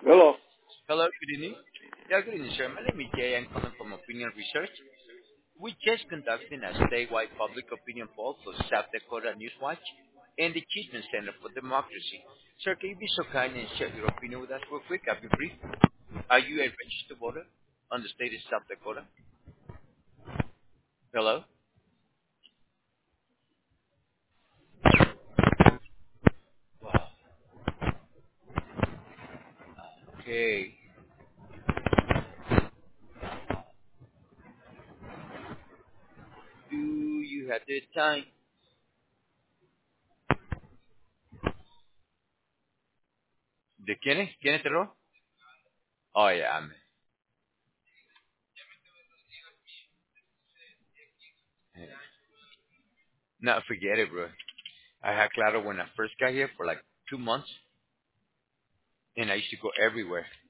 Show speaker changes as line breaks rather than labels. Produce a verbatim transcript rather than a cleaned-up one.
Hello.
Hello, good evening. Yeah, good evening, sir. My name is Jay. I'm calling from Opinion Research. We just conducting a statewide public opinion poll for South Dakota Newswatch and the Achievement Center for Democracy. Sir, can you be so kind and share your opinion with us real quick? I'll be brief. Are you a registered voter on the state of South Dakota? Hello? Wow. Okay. Do you have the time? ¿De quién es? ¿Quién es terror? Oh, yeah, man. Yeah. No, forget it, bro. I had Claro when I first got here for like two months, and I used to go everywhere.